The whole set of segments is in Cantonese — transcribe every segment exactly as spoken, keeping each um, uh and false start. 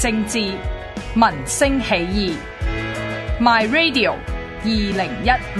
政治，民聲起義。My Radio 二零一五。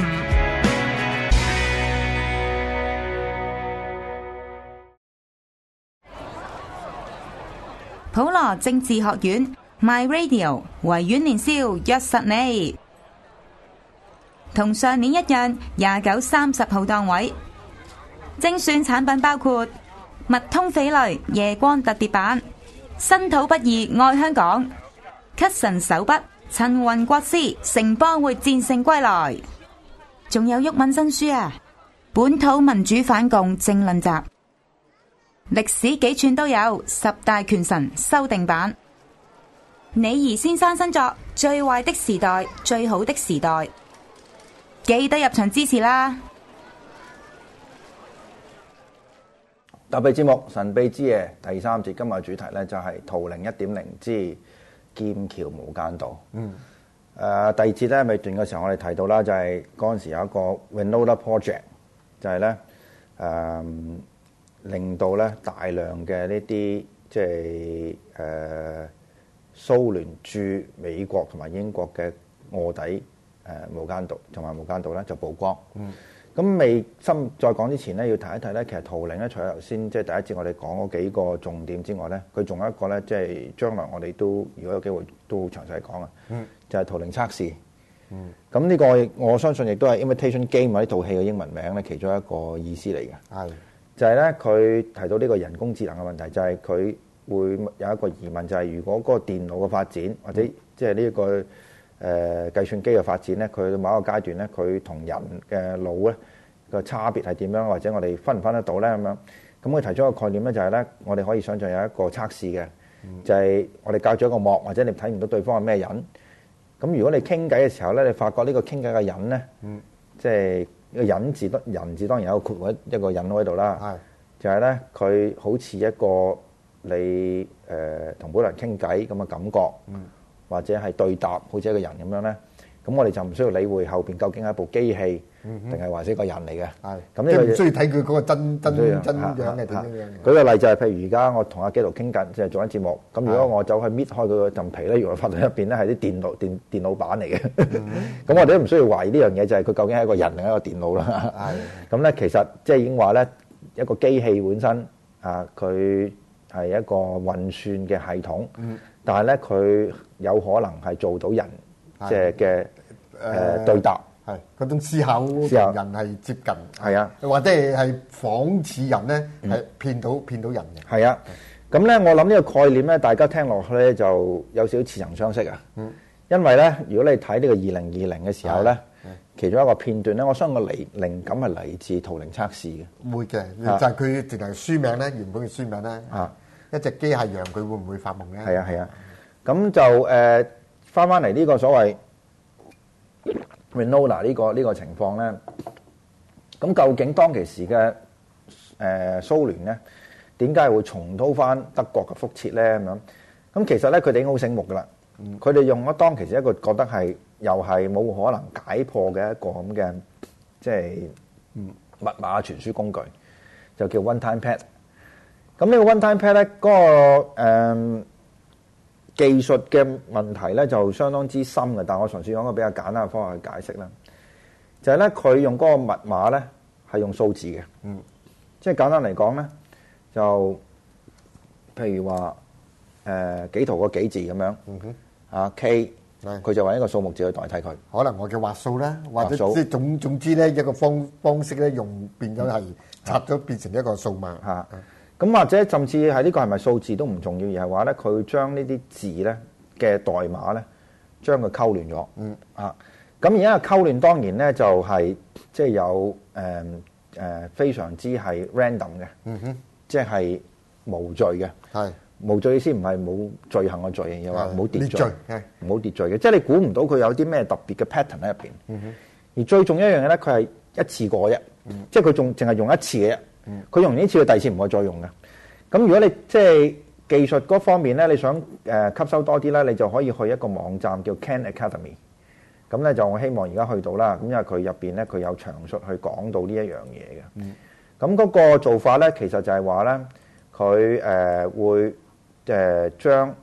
普羅政治學院 My Radio 維園年宵約實你，同上年一樣，廿九、三十號檔位。精選產品包括麥通匪類夜光特別版、身土不二愛香港、咳神手筆陳雲國師城邦會戰勝歸來，仲有毓民新書啊，本土民主反共政論集，歷史幾寸都有十大權臣修訂版，李儀先生新作《最壞的時代最好的時代》，記得入場支持啦！ 特備節目《神秘之夜》第三節，今日嘅主題咧就係圖靈一點零之劍橋無間道。嗯。誒、呃，第二節咧尾段嘅時候，我哋提到啦，就係嗰陣時有一個 Winona Project，就係咧誒令到咧大量嘅呢啲即係誒蘇聯駐美國同埋英國嘅臥底誒、呃、無間道同埋無間道咧就曝光。嗯。咁未深再講之前咧，要提一提咧，其實圖靈咧，除咗頭先即係第一節我哋講嗰幾個重點之外咧，佢仲有一個咧，即係將來我哋都如果有機會都好詳細講啊。嗯。就係圖靈測試。嗯。咁呢個我相信亦都係 Imitation Game 呢套戲嘅英文名咧，其中一個意思嚟嘅。係。就係咧，佢提到呢個人工智能嘅問題，就係佢會有一個疑問，就係如果嗰個電腦嘅發展或者即係呢一個。誒、呃、計算機嘅發展咧，佢到某一個階段咧，佢同人嘅腦咧個差別係點樣，或者我哋分唔分得到咧咁樣？咁佢提出一個概念咧，就係咧，我哋可以想象有一個測試嘅，嗯、就係我哋隔咗一個幕，或者你睇唔到對方係咩人。咁如果你傾偈嘅時候咧，你發覺呢個傾偈嘅人咧，嗯、即係個人字，得人字當然有一個括號一個引號喺度啦。係就係咧，佢好似一個你誒同本人傾偈咁嘅感覺。嗯或者係對答，好似一個人咁樣咧，咁我哋就唔需要理會後邊究竟係一部機器，定係還是一個人嚟嘅。係咁呢個唔需要睇佢嗰個真真真樣係點樣嘅。舉個例就係譬如而家我同阿基督傾緊，即係做緊節目。咁如果我走去搣開佢個陣皮咧，原來發到入邊咧係啲電腦電電腦版嚟嘅。咁我哋都唔需要懷疑呢樣嘢，就係佢究竟係一個人定係一個電腦啦。係咁咧，其實即係已經話咧，一個機器本身啊，佢係一個運算嘅系統。嗯。但係咧，佢有可能係做到人即係嘅誒對答，係嗰種思考同人係接近，係啊，或者係係仿似人咧，係騙到騙到人嘅。係啊，咁咧我諗呢個概念咧，大家聽落去咧就有少少似曾相識啊。嗯，因為咧，如果你睇呢個二零二零嘅時候咧，其中一個片段咧，我相信個靈靈感係嚟自圖靈測試嘅。會嘅，就係佢淨係書名咧，原本嘅書名咧。啊。一隻機械羊佢會唔會發夢咧？係啊係啊，咁就誒翻翻嚟呢個所謂 Winona 呢個呢個情況咧，咁究竟當其時嘅誒蘇聯咧，點解會重蹈翻德國嘅覆轍咧？咁樣咁其實咧佢哋已經好醒目噶啦，佢哋用咗當其時一個覺得係又係冇可能解破嘅一個咁嘅即係密碼傳輸工具，就叫 One Time Pad。咁呢個 One Time Pad 咧，嗰、那個誒、呃、技術嘅問題咧就相當之深嘅，但係我嘗試用一個比較簡單嘅方法去解釋啦。就係咧，佢用嗰個密碼咧係用數字嘅，嗯，即係簡單嚟講咧，就譬如話誒、呃、幾圖個幾字咁樣，嗯哼，啊 K，佢就揾一個數目字去代替佢。可能我嘅畫數啦，或者即係總總之咧一個方方式咧用變咗係插咗變成一個數碼嚇。嗯咁或者甚至係呢個係咪數字都唔重要，而係話咧佢將呢啲字咧嘅代碼咧將佢溝亂咗。嗯啊，咁而家嘅溝亂當然咧就係即係有誒誒非常之係 random 嘅。嗯哼，即係無序嘅。係無序意思唔係冇罪行嘅罪，又話冇秩序，冇秩序嘅，即係你估唔到佢有啲咩特別嘅 pattern 喺入邊。嗯哼，而最重要一樣嘢咧，佢係一次過啫，即係佢仲淨係用一次嘅啫。佢用完呢次，佢第二次唔會再用嘅。咁如果你即係技術嗰方面咧，你想誒吸收多啲咧，你就可以去一個網站叫 Khan Academy。咁咧就我希望而家去到啦。咁因為佢入邊咧，佢有詳述去講到呢一樣嘢嘅。嗯。咁嗰個做法咧，其實就係話咧，佢誒會誒將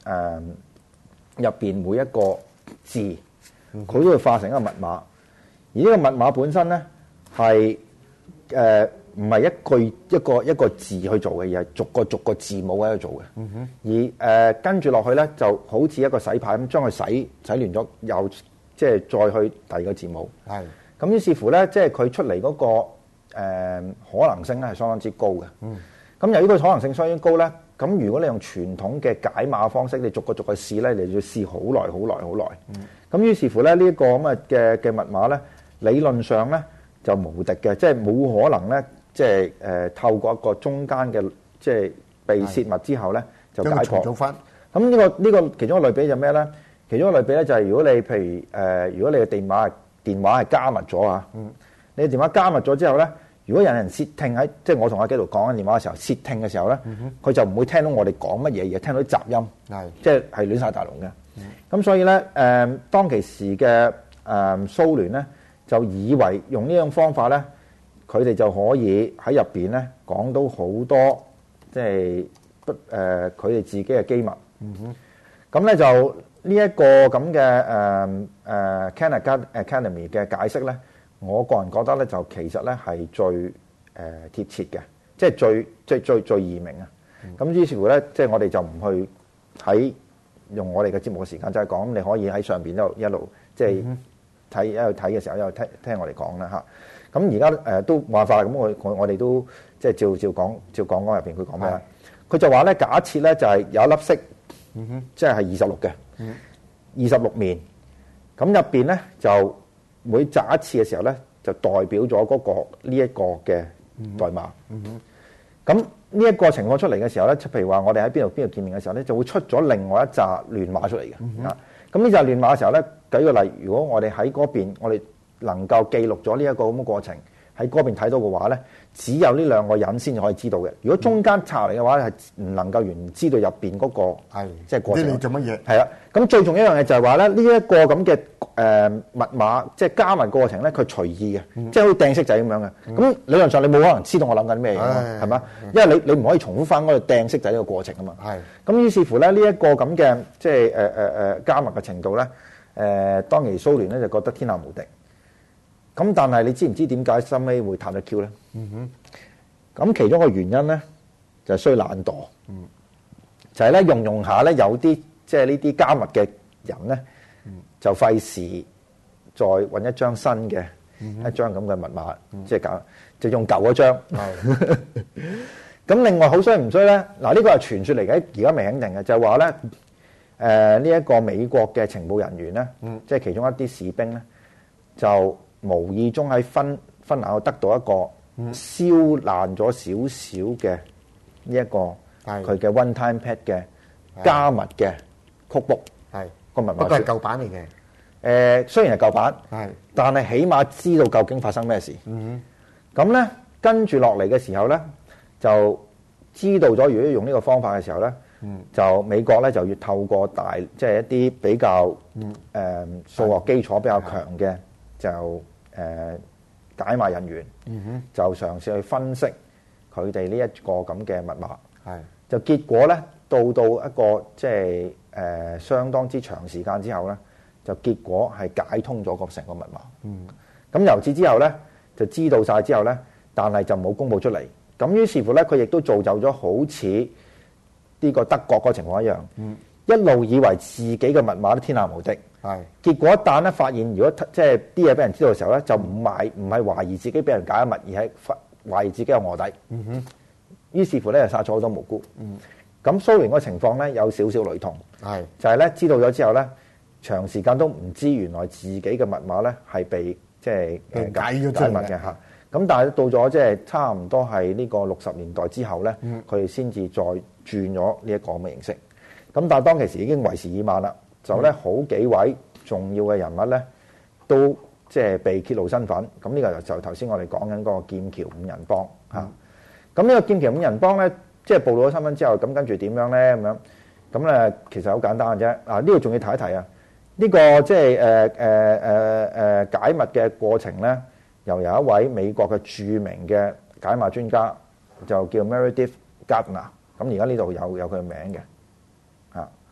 誒入邊每一個字，佢都會化成一個密碼。而呢個密碼本身咧係誒唔係一句一個一個字去做嘅，而係逐個逐個字母喺度做嘅。嗯、哼而誒、呃、跟住落去咧，就好似一個洗牌咁，將佢洗洗亂咗，又即係再去第二個字母。係咁是，於是乎咧，即係佢出嚟嗰、那個、呃、可能性咧係相當之高嘅。嗯，咁由於佢可能性相當高咧，咁如果你用傳統嘅解碼方式，你逐個逐個試咧，你就要試好耐好耐好耐。嗯，咁於是乎咧，呢、這、一個咁嘅嘅密碼咧，理論上咧就無敵嘅，即係冇可能咧。即係誒、呃、透過一個中間嘅即係被泄密之後咧，就解破。咁呢、這個呢、這個其中一個類比就咩咧？其中一個類比咧就係如果你譬如誒、呃，如果你嘅電話電話係加密咗啊，嗯、你嘅電話加密咗之後咧，如果有人竊聽喺即係我同阿基度講緊電話嘅時候竊聽嘅時候咧，佢、嗯、哼就唔會聽到我哋講乜嘢，而係聽到啲雜音，係是即係係亂晒大龍嘅。咁、嗯、所以咧誒、呃，當其時嘅誒、呃、蘇聯咧就以為用呢種方法咧。佢哋就可以喺入邊咧講到好多，即係不誒佢哋自己嘅機密。嗯哼。咁咧就呢一個咁嘅誒誒 Khan Academy 嘅解釋咧，我個人覺得咧就其實咧係最誒、呃、貼切嘅，即係最最最最易明啊。咁、嗯、於是乎咧，即係我哋就唔去喺用我哋嘅節目嘅時間就係講，你可以喺上邊一路一路即係睇一路睇嘅時候一路聽聽我哋講啦嚇。咁而家誒都冇辦法啦，咁我我我哋都即係照照講照講講入邊佢講咩咧？佢就話咧，假設咧就係有一粒色，嗯哼，即係係二十六嘅，二十六面。咁入邊咧就每擲一次嘅時候咧，就代表咗嗰個呢一個嘅代碼。嗯哼。咁呢一個情況出嚟嘅時候咧，譬如話我哋喺邊度邊度見面嘅時候咧，就會出咗另外一紮亂碼出嚟嘅。啊，咁呢紮亂碼嘅時候咧，舉個例，如果我哋喺嗰邊，我哋能夠記錄咗呢一個咁嘅過程喺嗰邊睇到嘅話咧，只有呢兩個人先至可以知道嘅。如果中間插嚟嘅話咧，係唔能夠完全知道入邊嗰個係即係過程。你做乜嘢？係啊，咁最重要一樣嘢就係話咧，呢一個咁嘅誒密碼，即係加密過程咧，佢隨意嘅，即係好似掟骰仔咁樣嘅。咁理論上你冇可能知道我諗緊咩嘢㗎，係嘛？因為你你唔可以重複翻嗰個掟骰仔呢個過程啊嘛。係。咁於是乎咧，呢一個咁嘅即係誒誒誒加密嘅程度咧，誒當其蘇聯咧就覺得天下無敵。咁但係你知唔知點解收尾會彈咗 Q 咧？嗯哼。咁其中一個原因咧就係衰懶惰。嗯。就係咧用用下咧有啲即係呢啲加密嘅人咧，就費事再揾一張新嘅一張咁嘅密碼，即係搞就用舊嗰張。係。咁另外好衰唔衰咧？嗱呢個係傳說嚟嘅，而家未肯定嘅，就係話咧誒呢一個美國嘅情報人員咧，即係其中一啲士兵咧就。無意中喺芬芬蘭度得到一個燒爛咗少少嘅呢一個佢嘅 one time pad 嘅加密嘅曲簿，係個密碼。不過係舊版嚟嘅。誒，雖然係舊版，係，但係起碼知道究竟發生咩事。嗯哼。咁咧，跟住落嚟嘅時候咧，就知道咗如果用呢個方法嘅時候咧，嗯，就美國咧就要透過大即係一啲比較誒數學基礎比較強嘅。就誒、呃、解碼人員，嗯、哼就嘗試去分析佢哋呢一個咁嘅密碼，係就結果咧，到到一個即係誒、呃、相當之長時間之後咧，就結果係解通咗個成個密碼。嗯，咁由此之後咧，就知道晒之後咧，但係就冇公佈出嚟。咁於是乎咧，佢亦都造就咗好似呢個德國個情況一樣，嗯、一路以為自己嘅密碼都天下無敵。係，結果一旦咧發現，如果即係啲嘢俾人知道嘅時候咧，就唔係唔係懷疑自己俾人解密，而係懷疑自己有臥底。嗯哼，於是乎咧就殺咗好多無辜。嗯，咁蘇聯個情況咧有少少雷同，係就係咧知道咗之後咧，長時間都唔知原來自己嘅密碼咧係被即係誒解咗解密嘅嚇。咁但係到咗即係差唔多係呢個六十年代之後咧，佢哋先至再轉咗呢一個咁嘅形式。咁但係當其時已經為時已晚啦。就咧好幾位重要嘅人物咧，都即係被揭露身份。咁呢個就就頭先我哋講緊嗰個劍橋五人幫嚇。咁呢、嗯、個劍橋五人幫咧，即係暴露咗身份之後，咁跟住點樣咧？咁樣咁咧，其實好簡單嘅啫。啊，呢度仲要提一提啊。呢、這個即係誒誒誒誒解密嘅過程咧，又有一位美國嘅著名嘅解碼專家，就叫 Meredith Gardner。咁而家呢度有有佢嘅名嘅。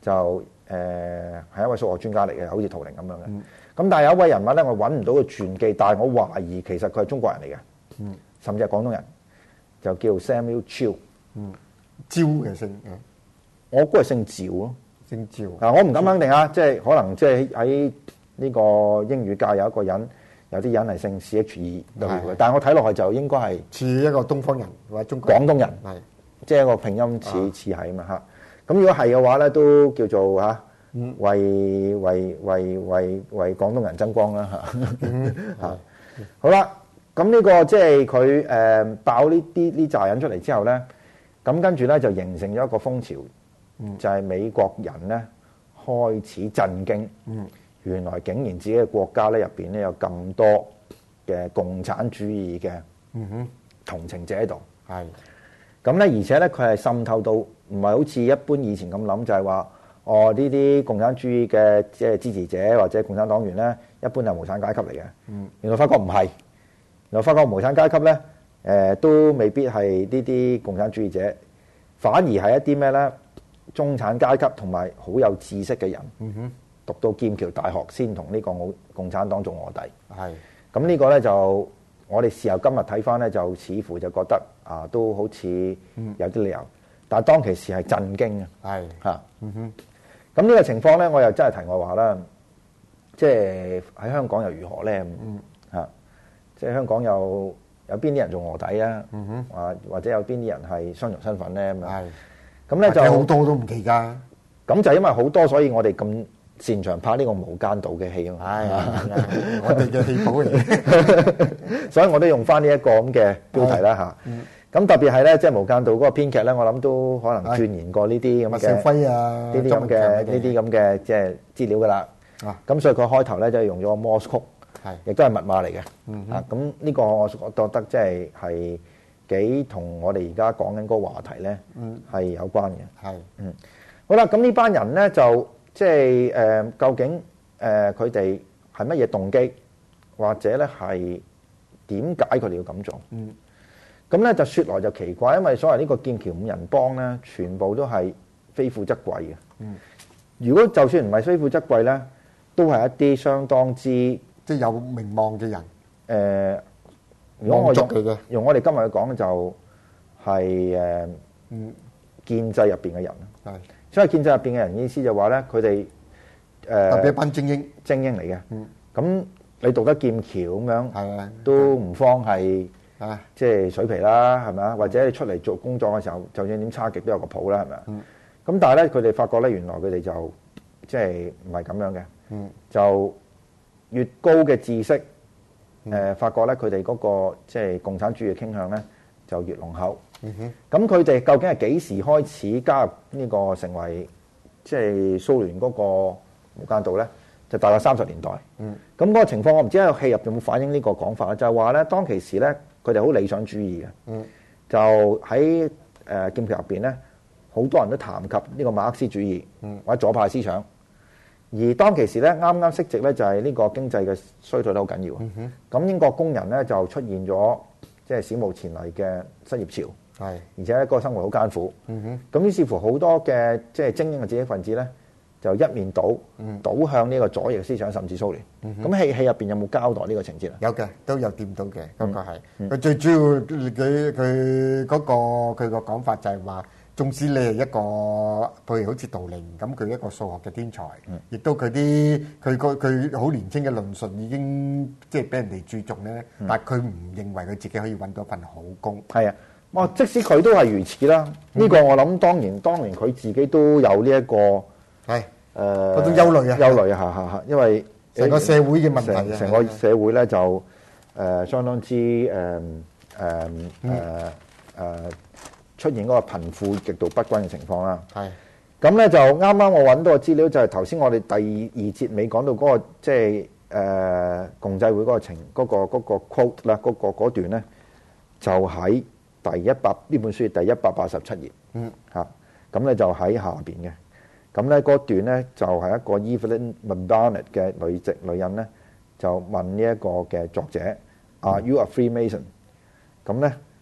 就誒係、呃、一位數學專家嚟嘅，好似圖靈咁樣嘅。咁、嗯、但係有一位人物咧，我揾唔到個傳記，但係我懷疑其實佢係中國人嚟嘅，嗯、甚至係廣東人，就叫 Samuel Chiu。 嗯，趙嘅姓， 我估係姓趙咯。 姓趙嗱，我唔敢肯定啊，即係可能即係喺呢個英語界有一個人，有啲人係姓 C H E 嘅，但係我睇落去就應該係似一個東方人或者中國廣東人， 係即係一個拼音似似係啊嘛嚇。咁如果係嘅話咧，都叫做嚇、啊嗯、為為為為為廣東人爭光啦嚇嚇。好啦，咁呢個即係佢誒爆呢啲呢扎人出嚟之後咧，咁跟住咧就形成咗一個風潮。就係美國人咧開始震驚，嗯、原來竟然自己嘅國家咧入邊咧有咁多嘅共產主義嘅同情者喺度。係咁咧，而且咧佢係滲透到唔係好似一般以前咁諗，就係話哦呢啲共產主義嘅即係支持者或者共產黨員咧，一般係無產階級嚟嘅。嗯、原來發覺唔係，原來發覺無產階級咧誒、呃、都未必係呢啲共產主義者，反而係一啲咩咧？中產階級同埋好有知識嘅人，嗯、哼讀到劍橋大學先同呢個共產黨做臥底。係咁呢個咧就我哋事後今日睇翻咧，就似乎就覺得啊都好似有啲理由，嗯、但係當其時係震驚嘅。係嚇，嗯哼。咁呢個情況咧，我又真係題外話啦。即係喺香港又如何咧？嗯嚇，即係香港有有邊啲人做臥底啊？嗯哼，啊或者有邊啲人係雙重身份咧？咁樣。咁咧就好多都唔奇㗎， 咁就因為好多，所以我哋咁擅長拍呢個無間道嘅戲啊嘛。係啊， 我哋嘅戲寶嚟， 所以我都用翻呢一個咁嘅標題啦嚇。咁特別係咧，即係無間道嗰個編劇咧，我諗都可能鑽研過呢啲咁嘅，麥兆輝啊，呢啲咁嘅呢啲咁嘅即係資料㗎啦。咁所以佢開頭咧就用咗個摩斯曲，係亦都係密碼嚟嘅。啊，咁呢個我覺得即係係。幾同我哋而家講緊嗰個話題咧，係、嗯、有關嘅。係，嗯，好啦，咁呢班人咧就即係誒，究竟誒佢哋係乜嘢動機，或者咧係點解佢哋要咁做？嗯，咁咧就説來就奇怪，因為所謂呢個劍橋五人幫咧，全部都係非富則貴嘅。嗯，如果就算唔係非富則貴咧，都係一啲相當之即係有名望嘅人。誒、 呃。如果我用用我哋今日去講就係誒建制入邊嘅人，係所以建制入邊嘅人意思就話咧，佢哋誒特別一班精英精英嚟嘅。咁你讀得劍橋咁樣，係啊，都唔慌係啊，即係水皮啦，係咪啊？或者你出嚟做工作嘅時候，就算點差極都有個譜啦，係咪啊？咁但係咧，佢哋發覺咧，原來佢哋就即係唔係咁樣嘅，就越高嘅知識。誒、呃、發覺咧，佢哋嗰個即係共產主義傾向咧，就越濃厚。咁佢哋究竟係幾時開始加入呢個成為即係蘇聯嗰個無間道咧？就大概三十年代。咁嗰、嗯、個情況我唔知喺個戲入邊有冇反映呢個講法，就係話咧，當其時咧，佢哋好理想主義嘅。嗯、就喺誒劍橋入邊咧，好多人都談及呢個馬克思主義、嗯、或者左派思想。而當其時咧，啱啱息值咧，就係呢個經濟嘅衰退得好緊要。咁、嗯、哼英國工人咧就出現咗即係史無前例嘅失業潮，係是而且咧個生活好艱苦。咁、嗯、哼於是乎好多嘅即係精英嘅知識分子咧，就一面倒、嗯、倒向呢個左翼思想，甚至蘇聯。咁、嗯、戲戲入邊有冇交代呢個情節啊？ 有嘅，都有掂到嘅。嗰、那個係佢、嗯、最主要佢佢嗰個佢個講法就係話。縱使你係一個，譬如好似杜玲咁，佢一個數學嘅天才，亦、嗯、都佢啲佢個佢好年輕嘅論述已經即係俾人哋注重咧。嗯、但係佢唔認為佢自己可以揾到份好工。 係啊，哇！即使佢都係如此啦，呢、嗯、個我諗當然當然佢自己都有呢、這、一個係誒嗰種憂慮啊， 憂慮啊，嚇嚇嚇，因為成個社會嘅問題啊， 成個社會咧就誒、呃、相當之誒誒誒誒。出現嗰個貧富極度不均嘅情況啦，係咁咧就啱啱我揾到個資料，就係頭先我哋第二節尾講到嗰、那個即係誒共濟會嗰個情嗰、那個嗰、那個 quote 啦，嗰、那個嗰段咧就喺第一百呢本書第一百八十七頁，嗯嚇，咁咧就喺下邊嘅，咁咧嗰段咧就係、是、一個 Evelyn McDonald 嘅女籍女人咧就問呢一個嘅作者、嗯、Are you a Freemason？ 咁咧。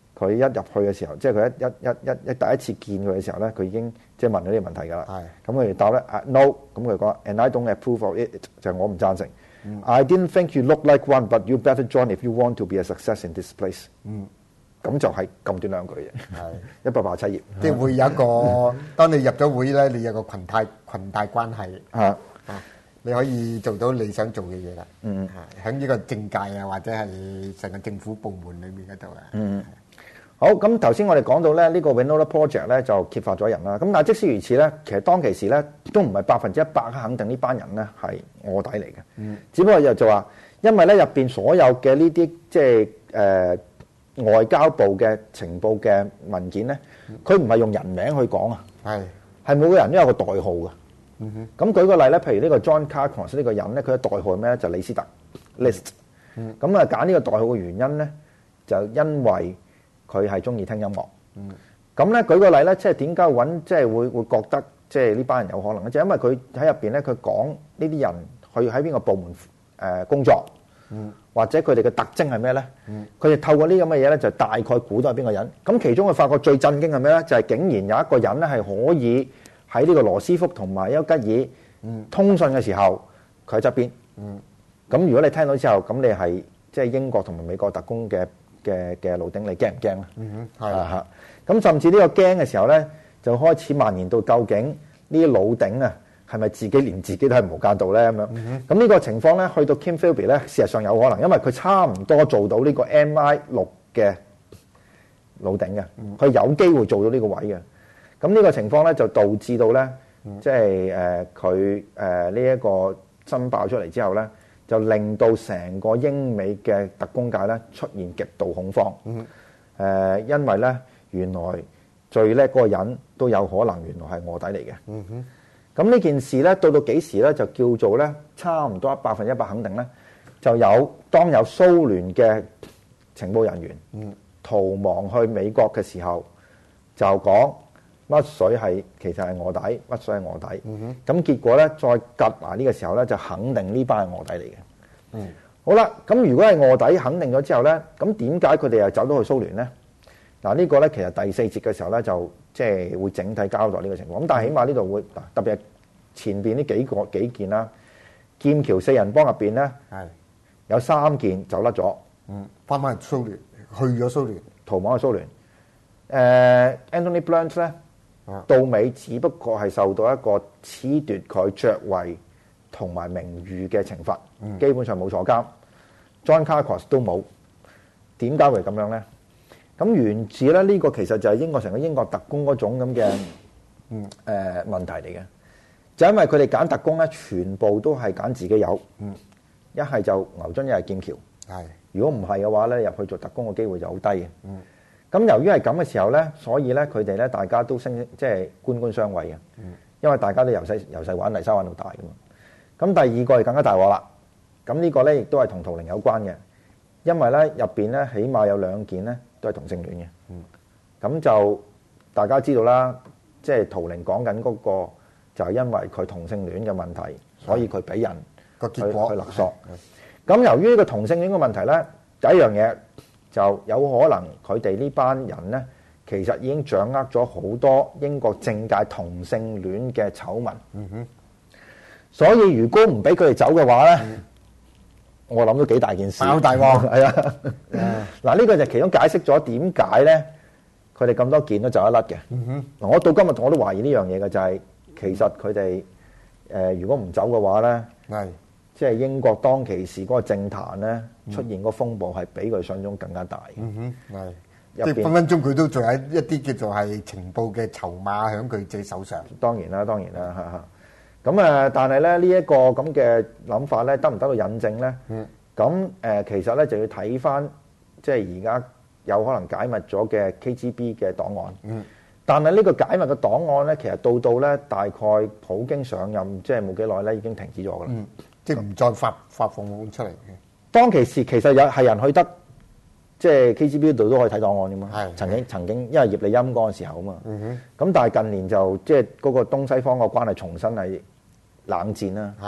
佢一入去嘅時候，即係佢一一一一一第一次見佢嘅時候咧，佢已經即係問咗呢個問題㗎啦。係。咁佢哋答咧啊 no，咁佢講 and I don't approve of it， 就係我唔贊成。嗯、I didn't think you look like one, but you better join if you want to be a success in this place。嗯。咁就係咁短兩句啫。係。一百八十七頁。即係會有一個，當你入咗會咧，你有個裙帶裙帶關係。啊。啊。你可以做到你想做嘅嘢啦。嗯。係。喺呢個政界啊，或者係成個政府部門裏面嗰度啊。嗯。好，咁頭先我哋講到咧，呢個 Winona Project 咧就揭發咗人啦。咁但係即使如此咧，其實當其時咧都唔係百分之一百肯定呢班人咧係臥底嚟嘅。嗯。只不過又就話，因為咧入邊所有嘅呢啲即係誒外交部嘅情報嘅文件咧，佢唔係用人名去講啊。係。係每個人都有個代號嘅。嗯哼。咁舉個例咧，譬如呢個 John Carcross 呢個人咧，佢嘅代號係咩咧？就李斯特 List。嗯。咁啊揀呢個代號嘅原因咧，就因為佢係中意聽音樂，咁咧舉個例咧，即係點解揾即係會會覺得即係呢班人有可能咧？就因為佢喺入邊咧，佢講呢啲人去喺邊個部門誒工作，嗯、或者佢哋嘅特徵係咩咧？佢哋、嗯、透過呢咁嘅嘢咧，就大概估到係邊個人。咁其中佢發覺最震驚係咩咧？就係、是、竟然有一個人咧係可以喺呢個羅斯福同埋丘吉爾、嗯、通訊嘅時候，佢喺側邊。咁、嗯、如果你聽到之後，咁你係即係英國同埋美國特工嘅嘅嘅老丁，你驚唔驚咧？嗯哼，係啊嚇。咁甚至呢個驚嘅時候咧，就開始蔓延到究竟呢啲老丁啊，係咪自己連自己都係無間道咧咁樣？咁呢、嗯、哼個情況咧，去到 Kim Philby 咧，事實上有可能，因為佢差唔多做到呢個 M I 六嘅老丁嘅，佢有機會做到呢個位嘅。咁呢個情況咧，就導致到咧，即係誒佢誒呢一個新爆出嚟之後咧，就令到成個英美嘅特工界咧出現極度恐慌。嗯哼、呃，因為咧原來最叻嗰個人都有可能原來係臥底嚟嘅。嗯哼，咁呢件事咧到到幾時咧就叫做咧差唔多百分之一百肯定咧，就有當有蘇聯嘅情報人員、嗯、逃亡去美國嘅時候，就講乜水係其實係臥底，乜水係臥底。咁、嗯、哼結果咧再夾埋呢個時候咧就肯定呢班係臥底嚟嘅。嗯，好啦，咁如果係臥底肯定咗之後咧，咁點解佢哋又走到去蘇聯咧？嗱、這個、呢個咧其實第四節嘅時候咧就即係會整體交代呢個情況。咁但係起碼呢度會特別係前邊呢幾個幾件啦，劍橋四人幫入邊咧係有三件走甩咗。嗯，翻返去蘇聯，去咗蘇聯，逃亡去蘇聯。誒、呃、Anthony Blunt 咧。到尾只不過係受到一個褫奪佢爵位同埋名譽嘅懲罰，嗯、基本上冇坐監。John Carcross 都冇，點解會咁樣咧？咁源自咧呢個其實就係英國成個英國特工嗰種咁嘅誒問題嚟嘅，就因為佢哋揀特工咧，全部都係揀自己有，一係、嗯、就牛津，一係劍橋。係是，如果唔係嘅話咧，入去做特工嘅機會就好低嘅。嗯咁由於係咁嘅時候咧，所以咧佢哋咧大家都升即係官官相衛嘅，嗯、因為大家都由細由細玩泥沙玩到大噶嘛。咁第二個係更加大鑊啦。咁呢個咧亦都係同圖靈有關嘅，因為咧入邊咧起碼有兩件咧都係同性戀嘅。咁、嗯、就大家知道啦，即係圖靈講緊嗰個就係因為佢同性戀嘅問題，所以佢俾人個結果去勒索。咁由於呢個同性戀嘅問題咧，第一樣嘢。就有可能佢哋呢班人咧，其實已經掌握咗好多英國政界同性戀嘅醜聞。嗯哼。所以如果唔俾佢哋走嘅話咧，嗯、我諗都幾大件事。好大鑊。係啊。嗱，呢個就其中解釋咗點解咧，佢哋咁多件都走得甩嘅。嗯哼。嗱，我到今日我都懷疑呢樣嘢嘅，就係、是、其實佢哋誒如果唔走嘅話咧，係。即係英國當其時嗰個政壇咧出現個風暴係比佢想像中更加大。嗯哼，係。即係分分鐘佢都仲有一啲叫做係情報嘅籌碼喺佢自己手上。當然啦，當然啦，嚇嚇。咁啊，但係咧呢一個咁嘅諗法咧，得唔得到引證咧？嗯。咁誒，其實咧就要睇翻，即係而家有可能解密咗嘅 K G B 嘅檔案。嗯。但係呢個解密嘅檔案咧，其實到到咧大概普京上任即係冇幾耐咧，已經停止咗㗎啦。嗯。即係唔再發發放出嚟嘅。當其時其實有係人去得，即係 K G B 度都可以睇檔案㗎嘛。係曾經曾經，因為葉利欽嗰個時候啊嘛。嗯哼。咁但係近年就即係嗰個東西方個關係重新係冷戰啦。係。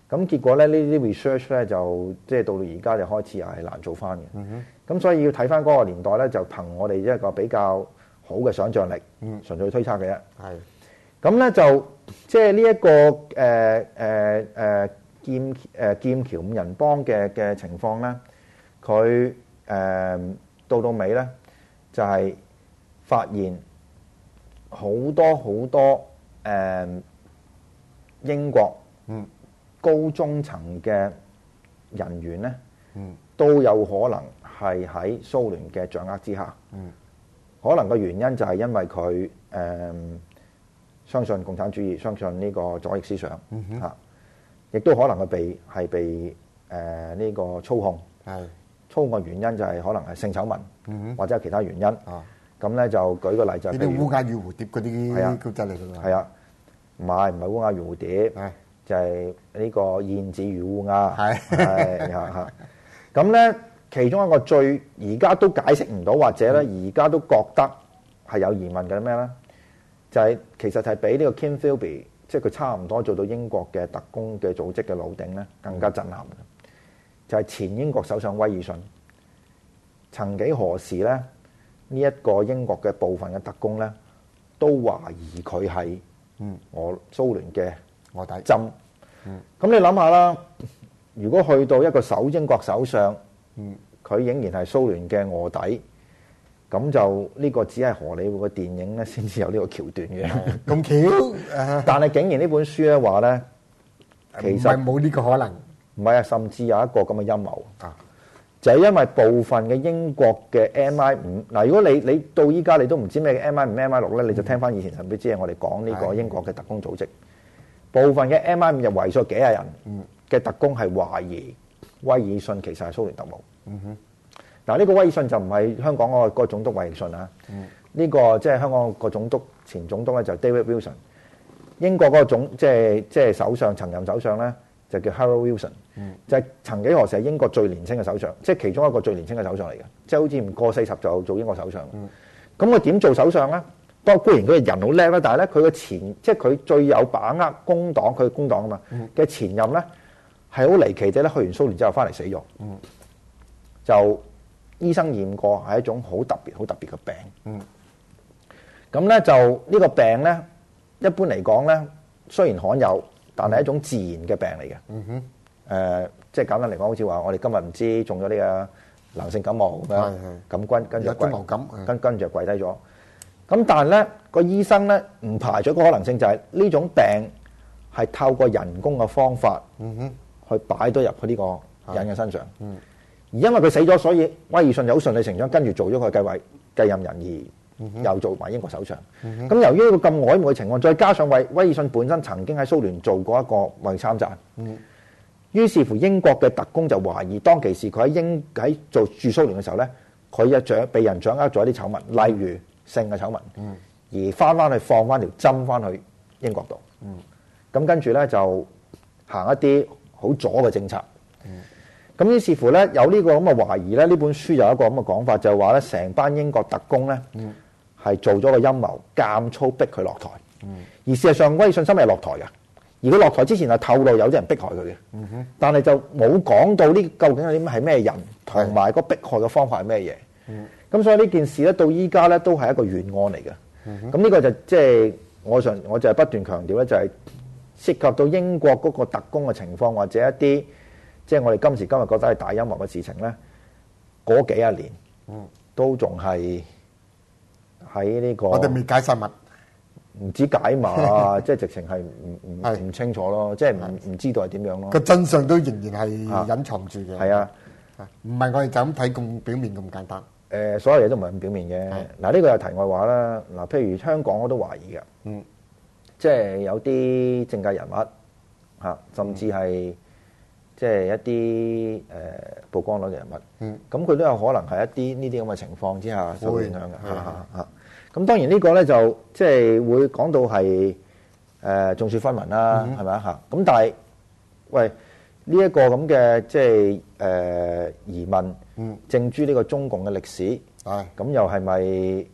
咁結果咧呢啲 research 咧就即係到到而家就開始又係難做翻嘅。咁、嗯、所以要睇翻嗰個年代咧，就憑我哋一個比較好嘅想像力，嗯、純粹推測嘅啫。係。咁咧就即係呢一個誒誒誒劍誒、呃、劍橋五人幫嘅嘅情況咧，佢誒、呃、到到尾咧就係、是、發現好多好多誒、呃、英國嗯。高中層嘅人員咧，嗯、都有可能係喺蘇聯嘅掌握之下。嗯、可能個原因就係因為佢誒、呃、相信共產主義，相信呢個左翼思想嚇，亦、嗯哼啊、都可能佢被係被誒呢、呃這個操控。係是操控嘅原因就係可能係性醜聞，嗯、哼或者係其他原因。咁咧、啊、就舉個例就係呢啲烏鴉與蝴蝶嗰啲古仔嚟㗎嘛。係啊，唔係唔係烏鴉與蝴蝶。就係呢個燕子與烏鴉，係係嚇。咁咧，其中一個最而家都解釋唔到，或者咧而家都覺得係有疑問嘅咩咧？就係、是、其實係比呢個 Kim Philby，即係佢差唔多做到英國嘅特工嘅組織嘅老頂咧，更加震撼嘅。就係、是、前英國首相威爾遜，曾幾何時咧，呢、這、一個英國嘅部分嘅特工咧，都懷疑佢係嗯俄蘇聯嘅。臥底針，咁、嗯、你諗下啦，如果去到一個首英國首相，佢、嗯、仍然係蘇聯嘅臥底，咁就呢個只係荷里活嘅電影咧，先至有呢個橋段嘅。咁巧，但係竟然呢本書咧話咧，其實冇呢個可能，唔係啊，甚至有一個咁嘅陰謀啊，就係因為部分嘅英國嘅 M I 五嗱，如果你你到依家你都唔知咩嘅 M I 五、M I 六咧，你就聽翻以前神秘之夜我哋講呢個英國嘅特工組織。部分嘅 M I 五就為數幾廿人嘅特工係懷疑威爾遜其實係蘇聯特務。嗱、嗯，呢個威爾遜就唔係香港嗰個個總督威爾遜啊。呢、嗯這個即係香港個總督前總督咧就 David Wilson。英國嗰個總即係即係首相曾任首相咧就叫 Harold Wilson，、嗯、就係曾幾何時係英國最年輕嘅首相，即係其中一個最年輕嘅首相嚟嘅，即係好似唔過四十就做英國首相。咁佢點做首相咧？當固然佢嘅人好叻啦，但係咧佢嘅前即係佢最有把握工黨，佢係工黨啊嘛嘅前任咧係好離奇嘅咧，去完蘇聯之後翻嚟死咗，嗯、就醫生驗過係一種好特別、好特別嘅病。咁咧、嗯、就呢個病咧，一般嚟講咧，雖然罕有，但係一種自然嘅病嚟嘅。誒、嗯哼呃，即係簡單嚟講，好似話我哋今日唔知中咗呢個流性感冒咁樣，咁跟跟住流感，跟跟住就跪低咗。咁但係咧個醫生咧唔排除個可能性，就係呢種病係透過人工嘅方法去擺到入去呢個人嘅身上。嗯、而因為佢死咗，所以威爾遜就好順理成章跟住做咗佢繼位繼任人，而又做埋英國首相。咁、嗯、哼由於呢個咁曖昧嘅情況，再加上威威爾遜本身曾經喺蘇聯做過一個貿易參贊，嗯、於是乎英國嘅特工就懷疑當其時佢喺英喺做駐蘇聯嘅時候咧，佢一掌被人掌握咗一啲醜聞，例如性嘅醜聞，嗯、而翻翻去放翻條針翻去英國度，咁、嗯、跟住咧就行一啲好左嘅政策，咁、嗯、於是乎咧有呢個咁嘅懷疑咧，呢本書有一個咁嘅講法，就係話咧成班英國特工咧係、嗯、做咗個陰謀，監粗逼佢落台，嗯、而事實上威爾遜係落台嘅，而佢落台之前係透露有啲人迫害佢嘅，嗯、哼但係就冇講到呢究竟係啲咩係咩人，同埋個迫害嘅方法係咩嘢。嗯咁所以呢件事咧，到依家咧都係一個懸案嚟嘅。咁呢、嗯、哼個就即係我想，我就係不斷強調咧，就係涉及到英國嗰個特工嘅情況，或者一啲即係我哋今時今日覺得係大陰謀嘅事情咧，嗰幾廿年、嗯、都仲係喺呢個。我哋未解晒密，唔止解碼啊，即係直情係唔唔唔清楚咯，即係唔唔知道係點樣咯。個真相都仍然係隱藏住嘅。係啊，唔係我哋就咁睇咁表面咁簡單。誒、呃，所有嘢都唔係咁表面嘅。嗱的，呢個有題外話啦。嗱，譬如香港我都懷疑嘅，嗯，即係有啲政界人物嚇，甚至係、嗯、即係一啲誒、呃、曝光率嘅人物，嗯，咁佢都有可能係一啲呢啲咁嘅情況之下受影響嘅，嚇嚇嚇。咁當然呢個咧就即係會講到係誒眾說紛紜啦，係咪啊嚇？咁但係喂。呢一個咁嘅即係誒疑問，嗯、正諸呢個中共嘅歷史，咁、嗯、又係咪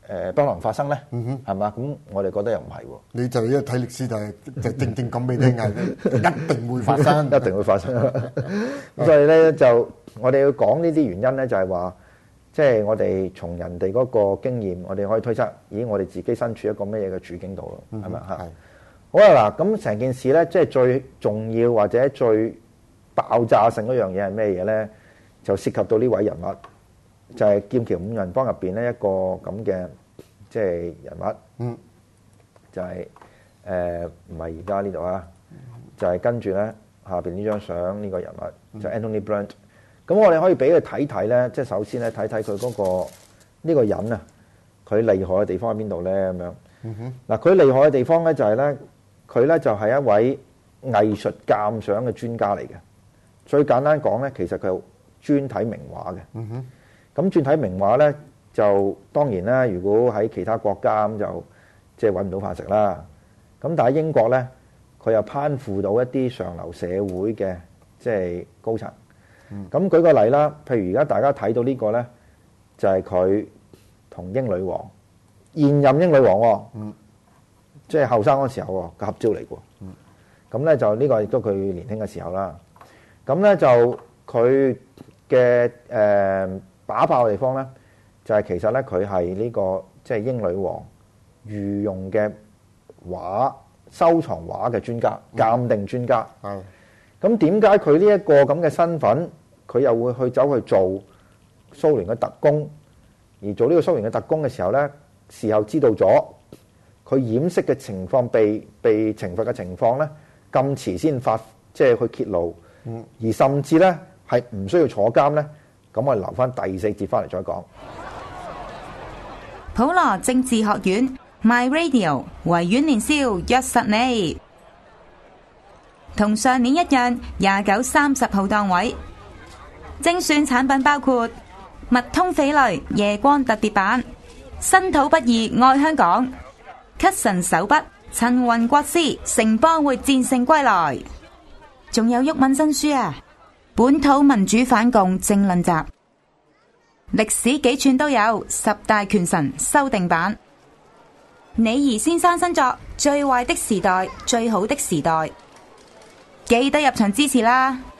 誒不可能發生咧？係嘛？咁我哋覺得又唔係喎。 你就一睇歷史就係就正正講俾你聽係一定會發生， 一定會發生。咁所以咧就我哋要講呢啲原因咧，就係話即係我哋從人哋嗰個經驗，我哋可以推測，咦我哋自己身處一個乜嘢嘅處境度咯？係咪嚇？好啦嗱，咁成件事咧，即係最重要或者最爆炸性嗰樣嘢係咩嘢咧？就涉及到呢位人物，就係劍橋五人幫入邊咧一個咁嘅即係人物，嗯，就係誒唔係而家呢度啊，就係跟住咧下邊呢張相呢個人物就係 Anthony Blunt。咁我哋可以俾佢睇睇咧，即係首先咧睇睇佢嗰個呢個人啊，佢厲害嘅地方喺邊度咧？咁樣，嗱佢厲害嘅地方咧就係咧，佢咧就係一位藝術鑑賞嘅專家嚟嘅。最簡單講咧，其實佢專睇名畫嘅。咁專睇名畫咧，就當然啦。如果喺其他國家咁就即係揾唔到飯食啦。咁但係英國咧，佢又攀附到一啲上流社會嘅即係高層。咁、嗯、舉個例啦，譬如而家大家睇到呢個咧，就係佢同英女王現任英女王、哦，嗯、即係後生嗰時候嘅合照嚟嘅。咁咧、嗯、就呢個亦都佢年輕嘅時候啦。咁咧就佢嘅誒把炮嘅地方咧，就係、是、其實咧佢係呢個即係英女王御用嘅畫收藏畫嘅專家、鑑定專家。係咁點解佢呢一個咁嘅身份？佢又會去走去做蘇聯嘅特工，而做呢個蘇聯嘅特工嘅時候咧，事後知道咗佢掩飾嘅情況被被懲罰嘅情況咧，咁遲先發即係去揭露，嗯、而甚至咧係唔需要坐監咧，咁我哋留翻第四節翻嚟再講。 普羅政治學院 My Radio 維園年宵約實你，同上年一樣，廿九、三十號檔位。精選產品包括密通翡翠夜光特別版、身土不二愛香港、咳神手筆陳雲國師城邦會戰勝歸來，仲有毓民新書啊，本土民主反共政論集，歷史幾串都有，十大權臣修訂版，李儀先生新作最壞的時代最好的時代，記得入場支持啦！